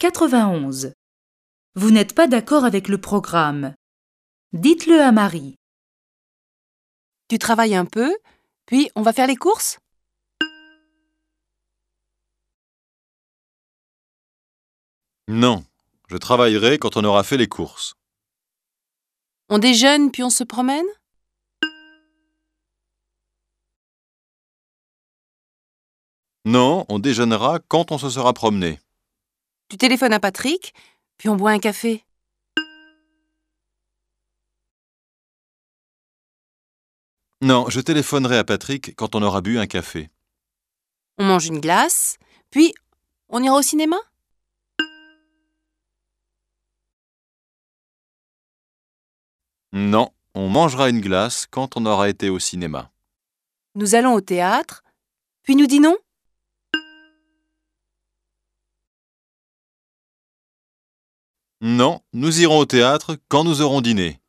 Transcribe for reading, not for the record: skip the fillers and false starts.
91. Vous n'êtes pas d'accord avec le programme. Dites-le à Marie. Tu travailles un peu, puis on va faire les courses? Non, je travaillerai quand on aura fait les courses. On déjeune puis on se promène? Non, on déjeunera quand on se sera promené. Tu téléphones à Patrick, puis on boit un café. Non, je téléphonerai à Patrick quand on aura bu un café. On mange une glace, puis on ira au cinéma? Non, on mangera une glace quand on aura été au cinéma. Nous allons au théâtre, puis nous dînons? Non, nous irons au théâtre quand nous aurons dîné.